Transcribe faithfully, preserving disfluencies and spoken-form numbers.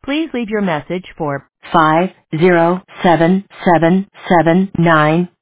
Please leave your message for five zero seven seven seven nine